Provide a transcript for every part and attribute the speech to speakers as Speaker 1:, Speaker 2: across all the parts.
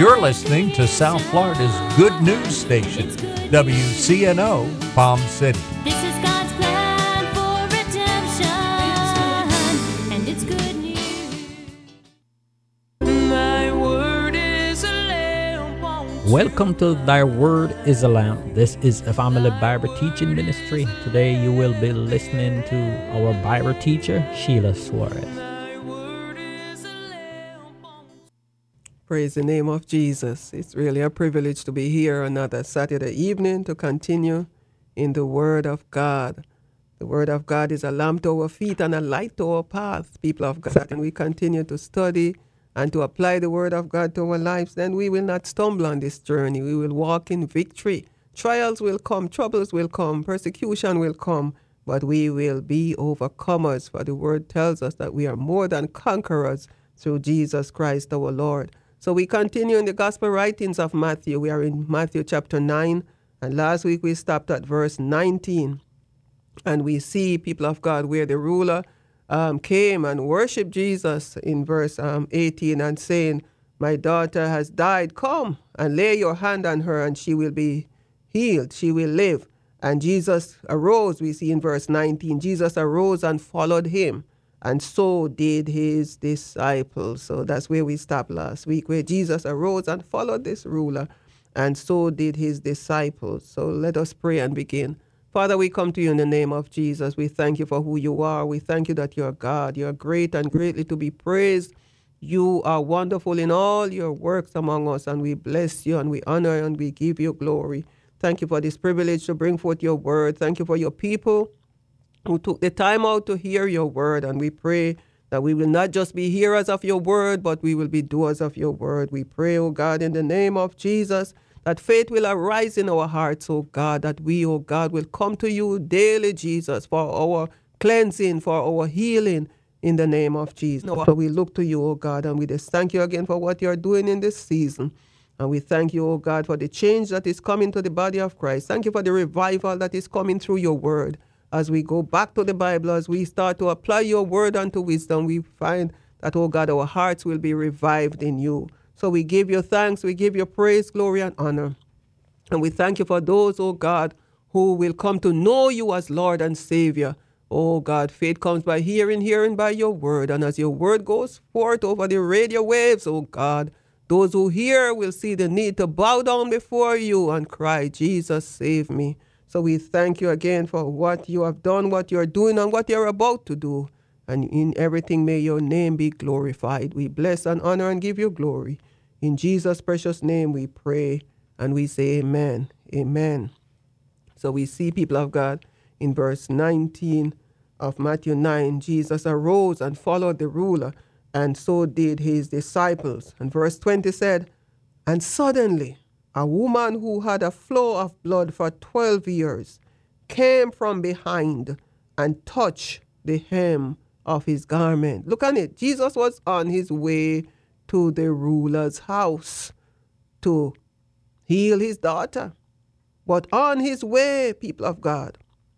Speaker 1: You're listening to South Florida's good news station, WCNO Palm City.
Speaker 2: This is God's plan for redemption, and it's good news.
Speaker 3: Thy word is a lamp unto
Speaker 4: Welcome to Thy Word is a Lamp. This is a family Bible teaching ministry. Today you will be listening to our Bible teacher, Sheila Suarez.
Speaker 3: thy word is a lamp unto
Speaker 5: Praise the name of Jesus. It's really a privilege to be here another Saturday evening to continue in the Word of God. The Word of God is a lamp to our feet and a light to our path, people of God. And we continue to study and to apply the Word of God to our lives, then we will not stumble on this journey. We will walk in victory. Trials will come, troubles will come, persecution will come, but we will be overcomers. For the Word tells us that we are more than conquerors through Jesus Christ our Lord. So we continue in the gospel writings of Matthew. We are in Matthew chapter 9, and last week we stopped at verse 19. And we see, people of God, where the ruler came and worshiped Jesus in verse 18 and saying, "My daughter has died. Come and lay your hand on her and she will be healed. She will live." And Jesus arose, we see in verse 19. Jesus arose and followed him. And so did his disciples. So that's where we stopped last week, where Jesus arose and followed this ruler. And so did his disciples. So let us pray and begin. Father, we come to you in the name of Jesus. We thank you for who you are. We thank you that you're God. You're great and greatly to be praised. You are wonderful in all your works among us. And we bless you and we honor and we give you glory. Thank you for this privilege to bring forth your word. Thank you for your people who took the time out to hear your word. And we pray that we will not just be hearers of your word, but we will be doers of your word. We pray, oh God, in the name of Jesus, that faith will arise in our hearts, oh God, that we, oh God, will come to you daily, Jesus, for our cleansing, for our healing, in the name of Jesus. So we look to you, oh God, and we just thank you again for what you're doing in this season. And we thank you, oh God, for the change that is coming to the body of Christ. Thank you for the revival that is coming through your word. As we go back to the Bible, as we start to apply your word unto wisdom, we find that, oh God, our hearts will be revived in you. So we give you thanks, we give you praise, glory, and honor. And we thank you for those, oh God, who will come to know you as Lord and Savior. Oh God, faith comes by hearing, hearing by your word. And as your word goes forth over the radio waves, oh God, those who hear will see the need to bow down before you and cry, "Jesus, save me." So we thank you again for what you have done, what you're doing, and what you're about to do. And in everything, may your name be glorified. We bless and honor and give you glory. In Jesus' precious name we pray and we say amen. Amen. So we see, people of God, in verse 19 of Matthew 9, Jesus arose and followed the ruler, and so did his disciples. And verse 20 said, "And suddenly a woman who had a flow of blood for 12 years came from behind and touched the hem of his garment." Look at it. Jesus was on his way to the ruler's house to heal his daughter. But on his way, people of God,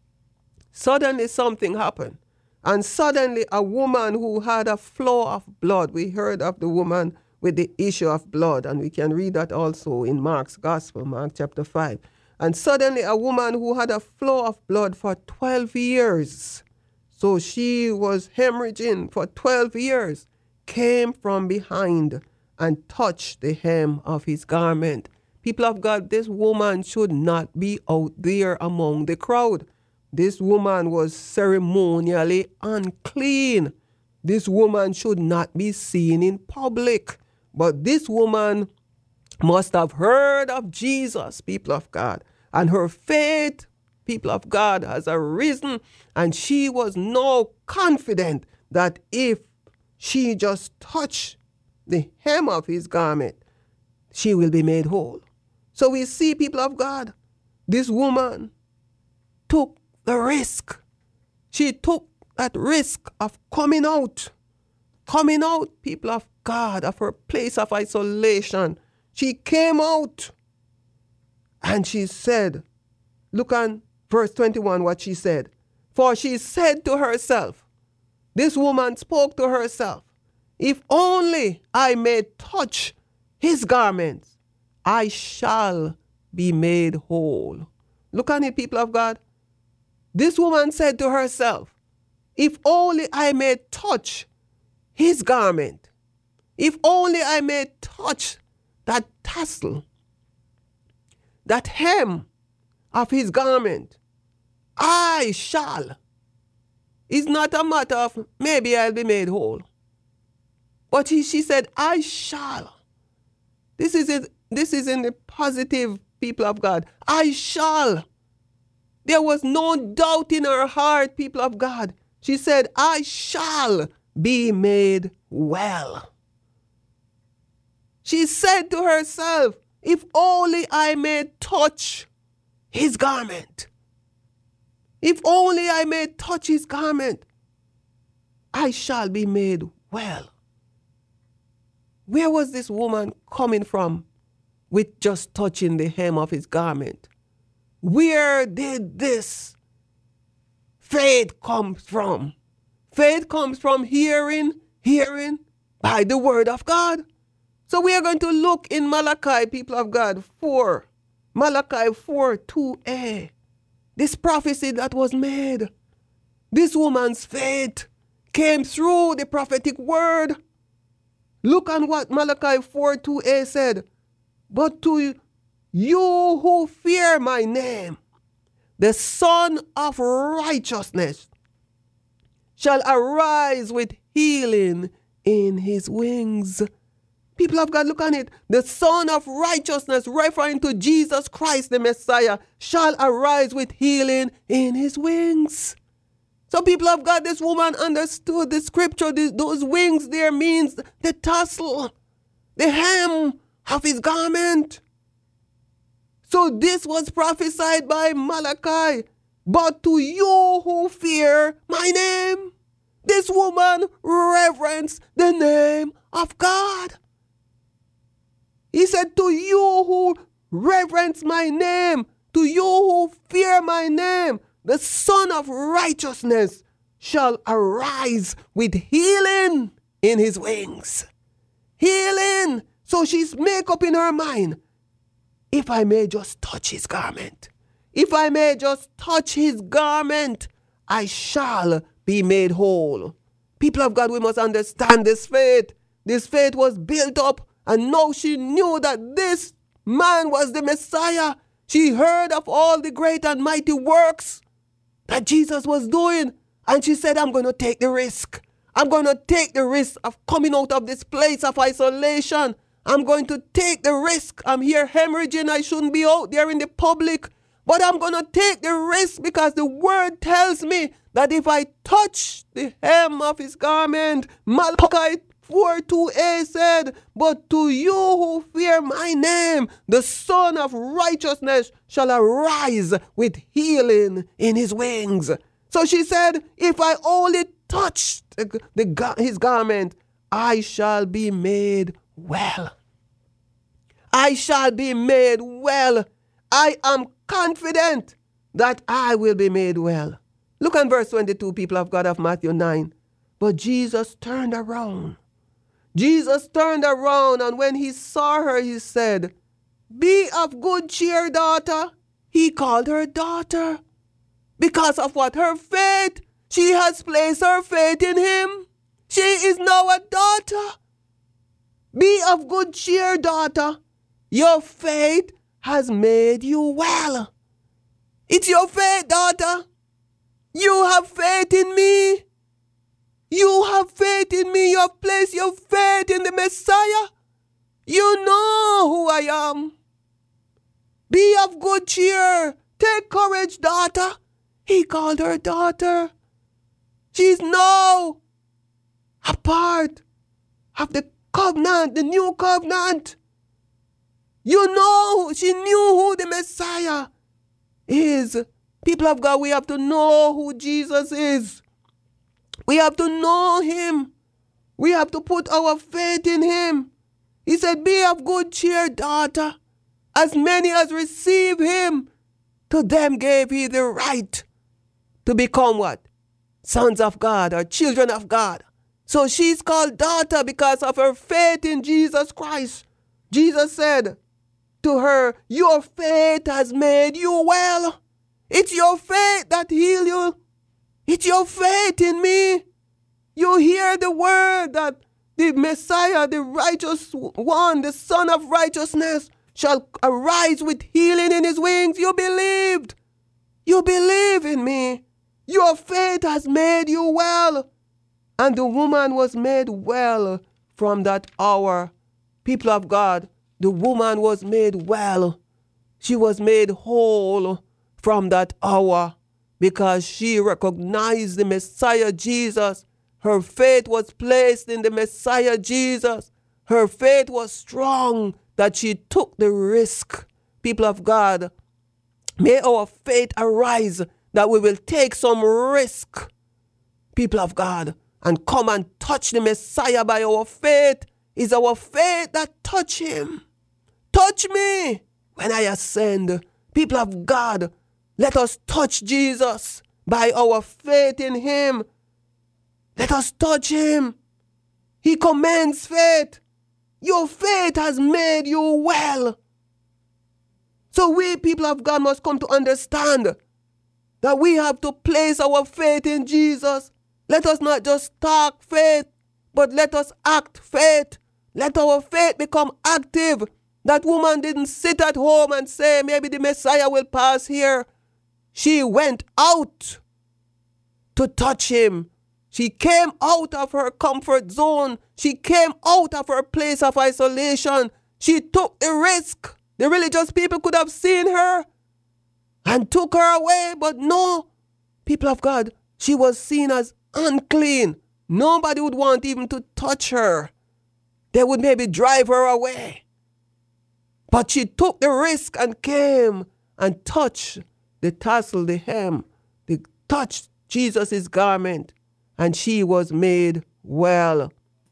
Speaker 5: suddenly something happened. And suddenly a woman who had a flow of blood, we heard of the woman with the issue of blood, and we can read that also in Mark's Gospel, Mark chapter 5. And suddenly a woman who had a flow of blood for 12 years, so she was hemorrhaging for 12 years, came from behind and touched the hem of his garment. People of God, this woman should not be out there among the crowd. This woman was ceremonially unclean. This woman should not be seen in public. But this woman must have heard of Jesus, people of God. And her faith, people of God, has arisen. And she was now confident that if she just touched the hem of his garment, she will be made whole. So we see, people of God, this woman took the risk. She took that risk of coming out, people of God, of her place of isolation. She came out and she said, look on verse 21, what she said. For she said to herself, this woman spoke to herself, "If only I may touch his garments, I shall be made whole. Look on it, people of God. This woman said to herself, if only I may touch his garment, if only I may touch that tassel, that hem of his garment, I shall. It's not a matter of maybe I'll be made whole. But she said, I shall. This is in the positive, people of God. I shall. There was no doubt in her heart, people of God. She said, I shall be made well. She said to herself, if only I may touch his garment. If only I may touch his garment, I shall be made well. Where was this woman coming from with just touching the hem of his garment? Where did this faith come from? Faith comes from hearing by the word of God. So we are going to look in Malachi, people of God, 4. Malachi 4, 2a. This prophecy that was made. This woman's faith came through the prophetic word. Look on what Malachi 4, 2a said. But to you who fear my name, the Son of Righteousness shall arise with healing in his wings. People of God, look on it. The Son of Righteousness, referring to Jesus Christ, the Messiah, shall arise with healing in his wings. So people of God, this woman understood the scripture. Those wings there means the tassel, the hem of his garment. So this was prophesied by Malachi. But to you who fear my name, this woman reverenced the name of God. He said, to you who reverence my name, to you who fear my name, the Son of Righteousness shall arise with healing in his wings. Healing. So she's make up in her mind, if I may just touch his garment, if I may just touch his garment, I shall be made whole. People of God, we must understand this faith. This faith was built up, and now she knew that this man was the Messiah. She heard of all the great and mighty works that Jesus was doing, and she said, I'm going to take the risk. I'm going to take the risk of coming out of this place of isolation. I'm going to take the risk. I'm here hemorrhaging. I shouldn't be out there in the public. But I'm going to take the risk because the word tells me that if I touch the hem of his garment, Malachi 4:2a said, but to you who fear my name, the Son of Righteousness shall arise with healing in his wings. So she said, if I only touch his garment, I shall be made well. I shall be made well. I am confident that I will be made well. Look at verse 22, people of God, of Matthew 9. But Jesus turned around. Jesus turned around, and when he saw her, he said, be of good cheer, daughter. He called her daughter. Because of what? Her faith. She has placed her faith in him. She is now a daughter. Be of good cheer, daughter. Your faith has made you well. It's your faith, daughter. You have faith in me. You have faith in me. You have placed your faith in the Messiah. You know who I am. Be of good cheer. Take courage, daughter. He called her daughter. She's now a part of the covenant, the new covenant. You know, she knew who the Messiah is. People of God, we have to know who Jesus is. We have to know him. We have to put our faith in him. He said, be of good cheer, daughter. As many as receive him, to them gave he the right to become what? Sons of God or children of God. So she's called daughter because of her faith in Jesus Christ. Jesus said to her, your faith has made you well. It's your faith that healed you. It's your faith in me. You hear the word that the Messiah, the righteous one, the Son of righteousness, shall arise with healing in his wings. You believed. You believe in me. Your faith has made you well. And the woman was made well from that hour. People of God, the woman was made well. She was made whole from that hour because she recognized the Messiah Jesus. Her faith was placed in the Messiah Jesus. Her faith was strong that she took the risk. People of God, may our faith arise that we will take some risk, people of God, and come and touch the Messiah by our faith. It's our faith that touch him. Touch me when I ascend. People of God, let us touch Jesus by our faith in him. Let us touch him. He commands faith. Your faith has made you well. So we, people of God, must come to understand that we have to place our faith in Jesus. Let us not just talk faith, but let us act faith. Let our faith become active. That woman didn't sit at home and say, maybe the Messiah will pass here. She went out to touch him. She came out of her comfort zone. She came out of her place of isolation. She took the risk. The religious people could have seen her and took her away, but no, people of God, she was seen as unclean. Nobody would want even to touch her. They would maybe drive her away. But she took the risk and came and touched the tassel, the hem, touched Jesus' garment, and she was made well.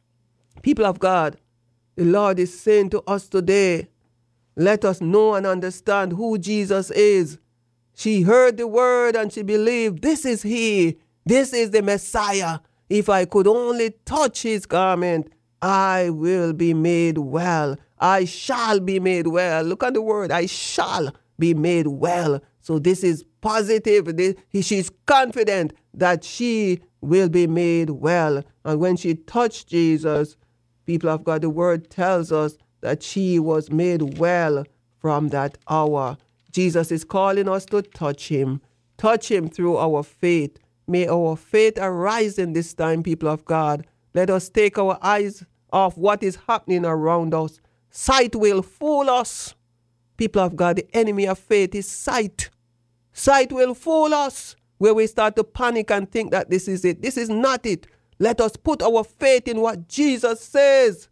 Speaker 5: People of God, the Lord is saying to us today, let us know and understand who Jesus is. She heard the word and she believed, this is he. This is the Messiah. If I could only touch his garment, I will be made well. I shall be made well. Look at the word, I shall be made well. So this is positive. She's confident that she will be made well. And when she touched Jesus, people of God, the word tells us that she was made well from that hour. Jesus is calling us to touch him through our faith. May our faith arise in this time, people of God. Let us take our eyes off what is happening around us. Sight will fool us. People of God, the enemy of faith is sight. Sight will fool us where we start to panic and think that this is it. This is not it. Let us put our faith in what Jesus says.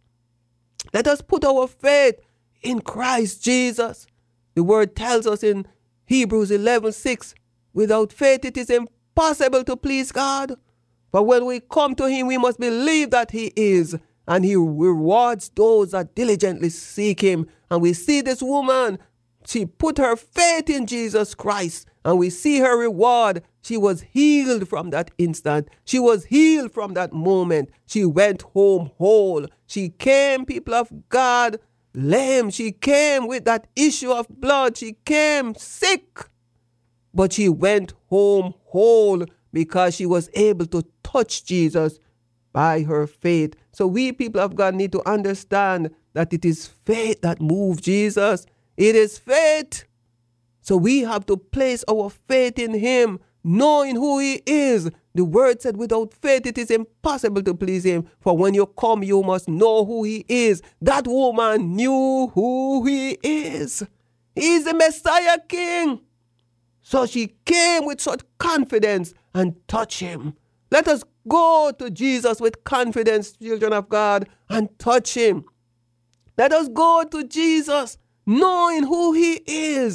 Speaker 5: Let us put our faith in Christ Jesus. The word tells us in Hebrews 11:6, without faith it is impossible to please God. But when we come to him, we must believe that he is, and he rewards those that diligently seek him. And we see this woman, she put her faith in Jesus Christ, and we see her reward. She was healed from that instant. She was healed from that moment. She went home whole. She came, people of God, lame. She came with that issue of blood. She came sick. But she went home whole because she was able to touch Jesus by her faith. So we, people of God, need to understand that it is faith that moves Jesus. It is faith. So we have to place our faith in him, knowing who he is. The word said, without faith it is impossible to please him. For when you come, you must know who he is. That woman knew who he is. He is the Messiah King. So she came with such confidence and touched him. Let us go to Jesus with confidence, children of God, and touch him. Let us go to Jesus knowing who he is.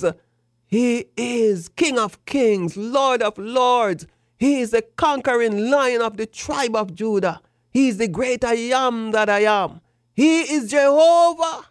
Speaker 5: He is King of kings, Lord of lords. He is the conquering Lion of the tribe of Judah. He is the great I am that I am. He is Jehovah.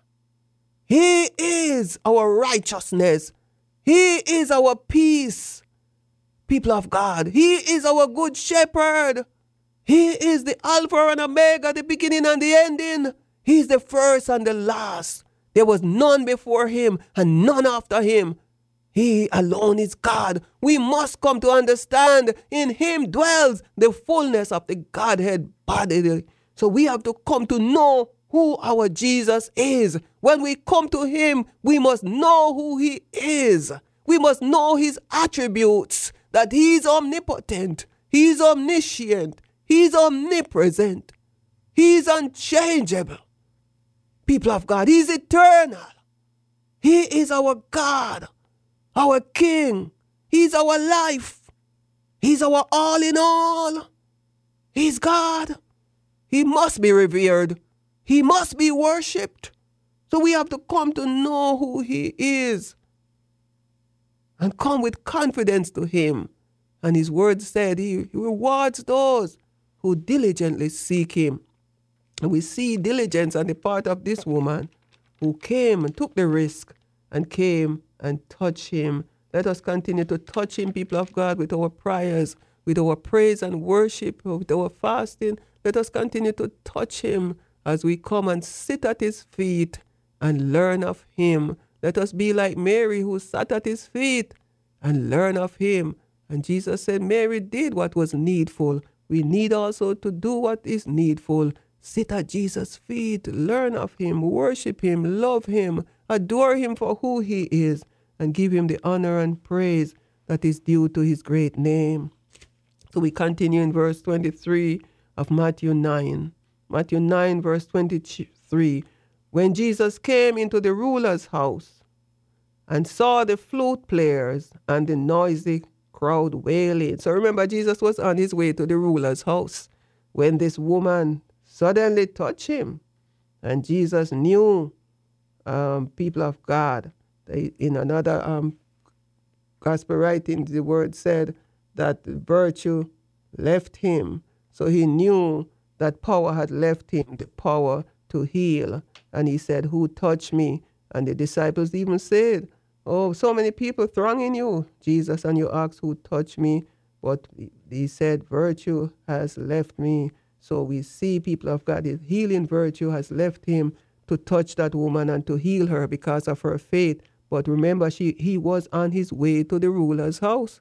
Speaker 5: He is our righteousness. He is our peace. People of God, he is our good shepherd. He is the Alpha and Omega, the beginning and the ending. He is the first and the last. There was none before him and none after him. He alone is God. We must come to understand in him dwells the fullness of the Godhead bodily. So we have to come to know who our Jesus is. When we come to him, we must know who he is. We must know his attributes, that he is omnipotent, he is omniscient, he is omnipresent, he is unchangeable. People of God, he is eternal. He is our God, our King. He is our life. He's our all in all. He's God. He must be revered. He must be worshipped. So we have to come to know who he is and come with confidence to him. And his word said he rewards those who diligently seek him. And we see diligence on the part of this woman who came and took the risk and came and touched him. Let us continue to touch him, people of God, with our prayers, with our praise and worship, with our fasting. Let us continue to touch him as we come and sit at his feet and learn of him. Let us be like Mary, who sat at his feet and learn of him. And Jesus said Mary did what was needful. We need also to do what is needful. Sit at Jesus' feet, learn of him, worship him, love him, adore him for who he is, and give him the honor and praise that is due to his great name. So we continue in verse 23 of Matthew 9. Matthew 9, verse 23. When Jesus came into the ruler's house and saw the flute players and the noisy crowd wailing. So remember, Jesus was on his way to the ruler's house when this woman suddenly touched him. And Jesus knew, people of God, in another gospel writing, the word said that virtue left him. So he knew that power had left him, the power to heal. And he said, who touched me? And the disciples even said, oh, so many people thronging you, Jesus, and you asked who touched me. But he said, virtue has left me. So we see, people of God, his healing virtue has left him to touch that woman and to heal her because of her faith. But remember, he was on his way to the ruler's house.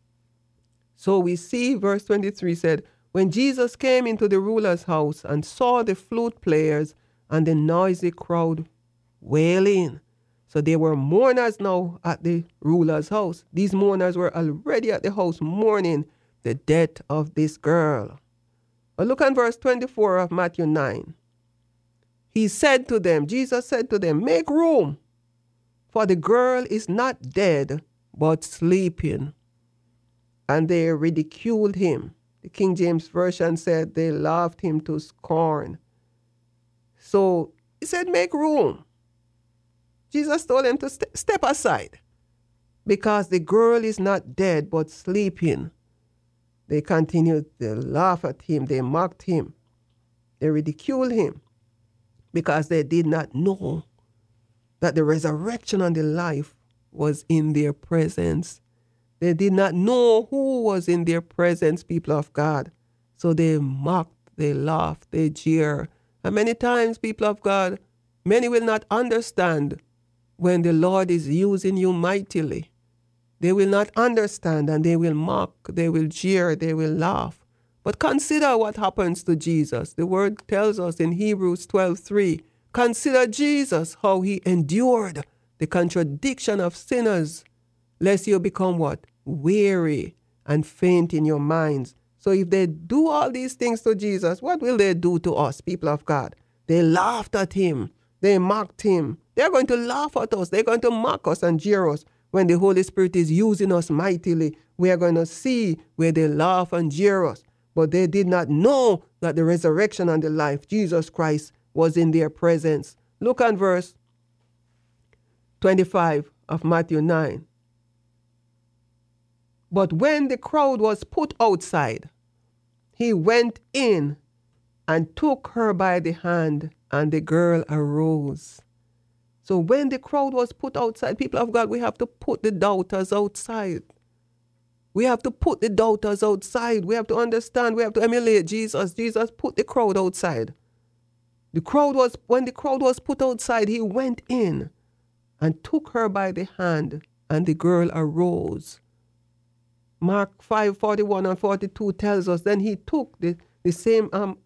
Speaker 5: So we see verse 23 said, when Jesus came into the ruler's house and saw the flute players and the noisy crowd wailing. So there were mourners now at the ruler's house. These mourners were already at the house mourning the death of this girl. But look at verse 24 of Matthew 9. He said to them, Jesus said to them, make room, for the girl is not dead, but sleeping. And they ridiculed him. The King James Version said they laughed him to scorn. So he said, make room. Jesus told them to step aside because the girl is not dead, but sleeping. They continued to laugh at him. They mocked him. They ridiculed him because they did not know that the resurrection and the life was in their presence. They did not know who was in their presence, people of God. So they mocked, they laughed, they jeer. And many times, people of God, many will not understand when the Lord is using you mightily. They will not understand and they will mock, they will jeer, they will laugh. But consider what happens to Jesus. The word tells us in Hebrews 12:3, consider Jesus, how he endured the contradiction of sinners, lest you become what? Weary and faint in your minds. So if they do all these things to Jesus, what will they do to us, people of God? They laughed at him. They mocked him. They're going to laugh at us. They're going to mock us and jeer us. When the Holy Spirit is using us mightily, we are going to see where they laugh and jeer us. But they did not know that the resurrection and the life, Jesus Christ, was in their presence. Look at verse 25 of Matthew 9. But when the crowd was put outside, he went in and took her by the hand, and the girl arose. So when the crowd was put outside, people of God, we have to put the doubters outside. We have to put the doubters outside. We have to understand, we have to emulate Jesus. Jesus put the crowd outside. When the crowd was put outside, he went in and took her by the hand, and the girl arose. Mark 5:41 and 42 tells us, then he took the same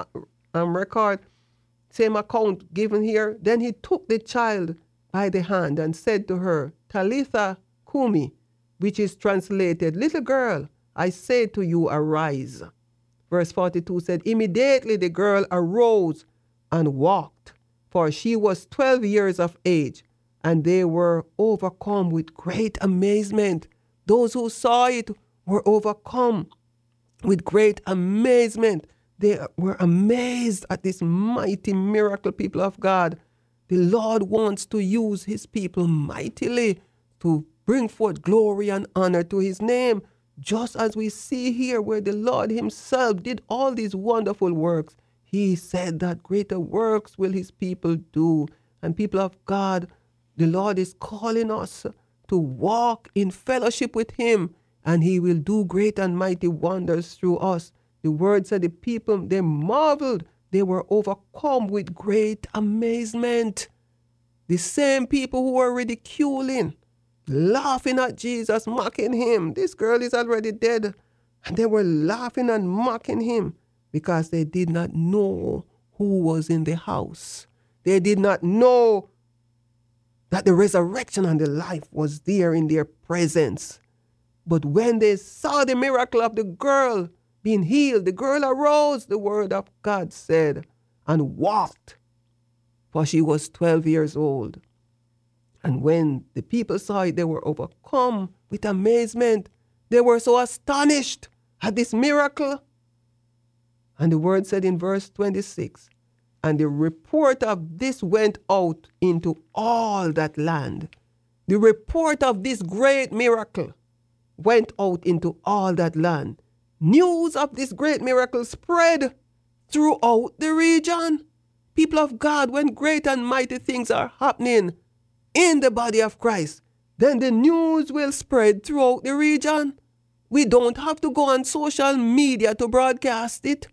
Speaker 5: record, same account given here. Then he took the child by the hand and said to her, Talitha Kumi, which is translated, little girl, I say to you, arise. Verse 42 said, immediately the girl arose and walked, for she was 12 years of age, and they were overcome with great amazement. Those who saw it were overcome with great amazement. They were amazed at this mighty miracle, people of God. The Lord wants to use his people mightily to bring forth glory and honor to his name, just as we see here where the Lord himself did all these wonderful works. He said that greater works will his people do. And people of God, the Lord is calling us to walk in fellowship with him, and he will do great and mighty wonders through us. The word said the people, they marveled. They were overcome with great amazement. The same people who were ridiculing, laughing at Jesus, mocking him. This girl is already dead. And they were laughing and mocking him because they did not know who was in the house. They did not know that the resurrection and the life was there in their presence. But when they saw the miracle of the girl being healed, the girl arose, the word of God said, and walked, for she was 12 years old. And when the people saw it, they were overcome with amazement. They were so astonished at this miracle. And the word said in verse 26, and the report of this went out into all that land. The report of this great miracle went out into all that land. News of this great miracle spread throughout the region. People of God, when great and mighty things are happening in the body of Christ, then the news will spread throughout the region. We don't have to go on social media to broadcast it.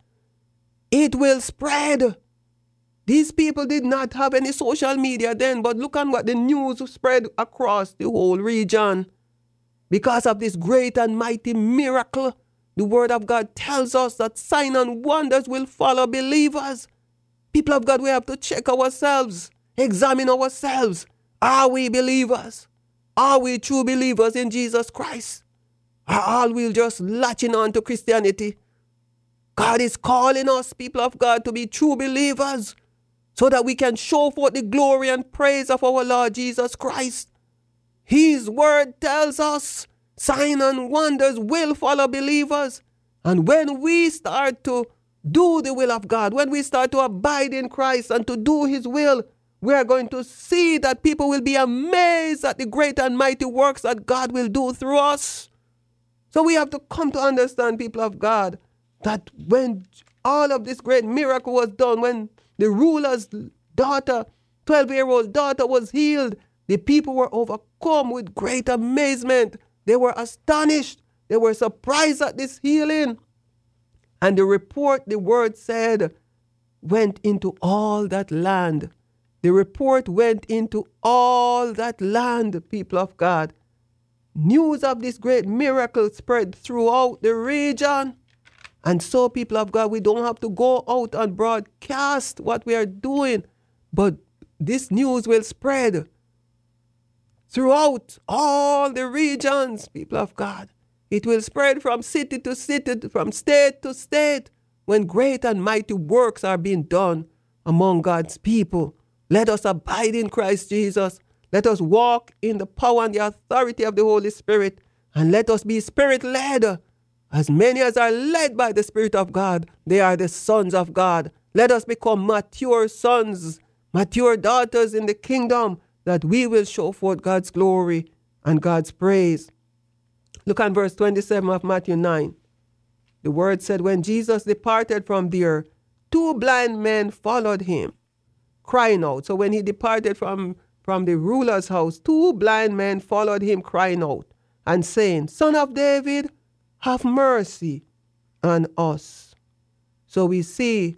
Speaker 5: It will spread. These people did not have any social media then, but look at what the news spread across the whole region. Because of this great and mighty miracle, the word of God tells us that signs and wonders will follow believers. People of God, we have to check ourselves, examine ourselves. Are we believers? Are we true believers in Jesus Christ? Or are we just latching on to Christianity? God is calling us, people of God, to be true believers so that we can show forth the glory and praise of our Lord Jesus Christ. His word tells us signs and wonders will follow believers. And when we start to do the will of God, when we start to abide in Christ and to do his will, we are going to see that people will be amazed at the great and mighty works that God will do through us. So we have to come to understand, people of God, that when all of this great miracle was done, when the ruler's daughter, 12-year-old daughter, was healed, the people were overcome with great amazement. They were astonished. They were surprised at this healing. And the report, the word said, went into all that land. The report went into all that land, people of God. News of this great miracle spread throughout the region. And so, people of God, we don't have to go out and broadcast what we are doing, but this news will spread throughout all the regions, people of God. It will spread from city to city, from state to state, when great and mighty works are being done among God's people. Let us abide in Christ Jesus. Let us walk in the power and the authority of the Holy Spirit, and let us be Spirit-led. As many as are led by the Spirit of God, they are the sons of God. Let us become mature sons, mature daughters in the kingdom, that we will show forth God's glory and God's praise. Look at verse 27 of Matthew 9. The word said, when Jesus departed from there, 2 blind men followed him, crying out. So when he departed from the ruler's house, 2 blind men followed him, crying out and saying, Son of David, have mercy on us. So we see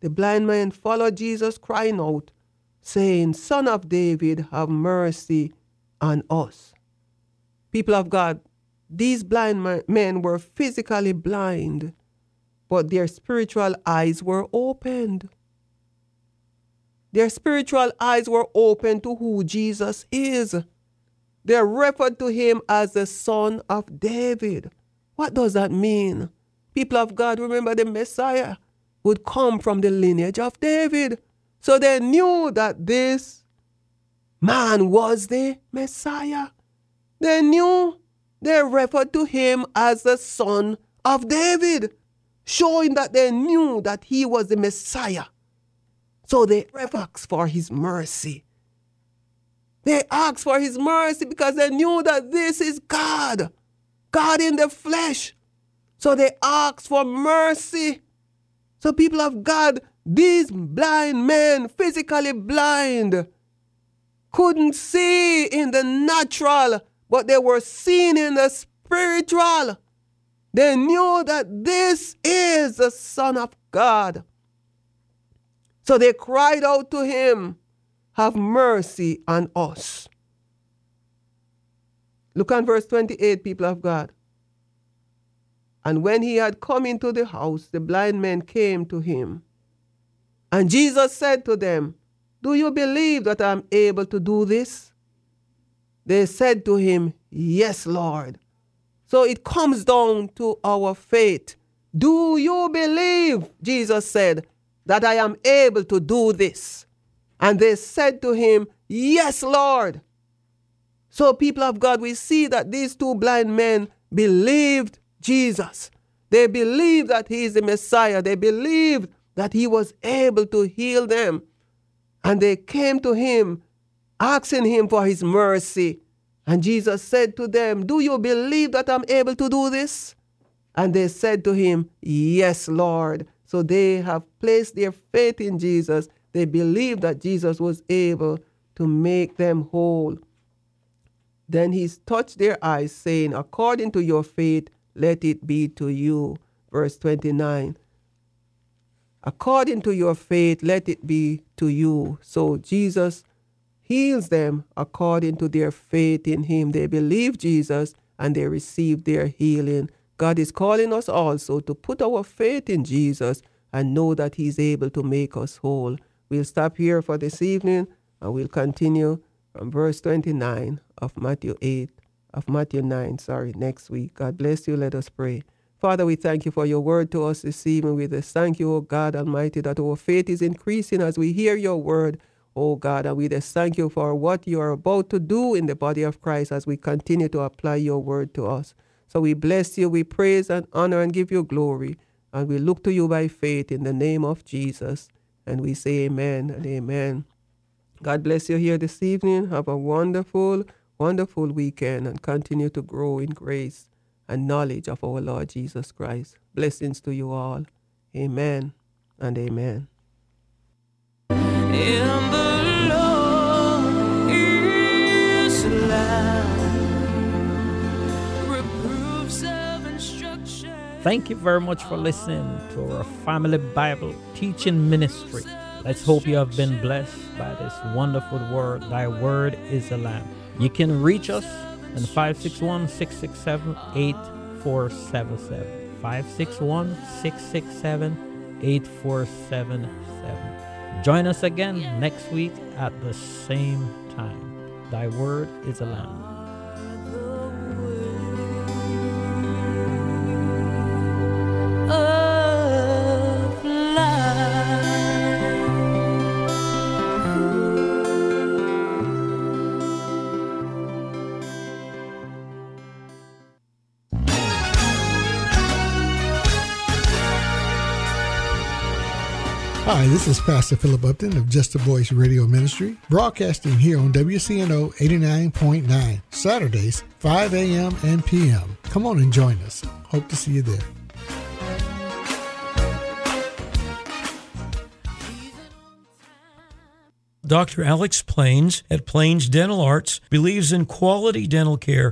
Speaker 5: The blind man followed Jesus, crying out, saying, Son of David, have mercy on us. People of God, these blind men were physically blind, but their spiritual eyes were opened. Their spiritual eyes were open to who Jesus is. They referred to him as the Son of David. What does that mean? People of God, remember the Messiah would come from the lineage of David. So they knew that this man was the Messiah. They knew. They referred to him as the Son of David, showing that they knew that he was the Messiah. So they asked for his mercy. They asked for his mercy because they knew that this is God, God in the flesh. So they asked for mercy. So people of God, these blind men, physically blind, couldn't see in the natural, but they were seeing in the spiritual. They knew that this is the Son of God. So they cried out to him, have mercy on us. Look at verse 28, people of God. And when he had come into the house, the blind men came to him. And Jesus said to them, do you believe that I am able to do this? They said to him, yes, Lord. So it comes down to our faith. Do you believe, Jesus said, that I am able to do this? And they said to him, yes, Lord. So people of God, we see that these two blind men believed Jesus. They believed that he is the Messiah. They believed that he was able to heal them. And they came to him, asking him for his mercy. And Jesus said to them, do you believe that I'm able to do this? And they said to him, yes, Lord. So they have placed their faith in Jesus. They believe that Jesus was able to make them whole. Then he touched their eyes, saying, according to your faith, let it be to you. Verse 29. According to your faith, let it be to you. So Jesus heals them according to their faith in him. They believe Jesus and they receive their healing. God is calling us also to put our faith in Jesus and know that he's able to make us whole. We'll stop here for this evening and we'll continue from verse 29 of Matthew 9, next week. God bless you. Let us pray. Father, we thank you for your word to us this evening. We just thank you, O God Almighty, that our faith is increasing as we hear your word, O God. And we just thank you for what you are about to do in the body of Christ as we continue to apply your word to us. So we bless you, we praise and honor and give you glory. And we look to you by faith in the name of Jesus. And we say amen and amen. God bless you here this evening. Have a wonderful, wonderful weekend and continue to grow in grace and knowledge of our Lord Jesus Christ. Blessings to you all. Amen and amen.
Speaker 3: In the Lord is life, reproofs of instruction.
Speaker 4: Thank you very much for listening to our Family Bible Teaching Ministry. Let's hope you have been blessed by this wonderful word. Thy word is a lamp. You can reach us on 561-667-8477. 561-667-8477. Join us again next week at the same time. Thy word is a lamp.
Speaker 3: Of life.
Speaker 6: Hi, this is Pastor Philip Upton of Just a Voice Radio Ministry, broadcasting here on WCNO 89.9, Saturdays, 5 a.m. and p.m. Come on and join us. Hope to see you there.
Speaker 7: Dr. Alex Plains at Plains Dental Arts believes in quality dental care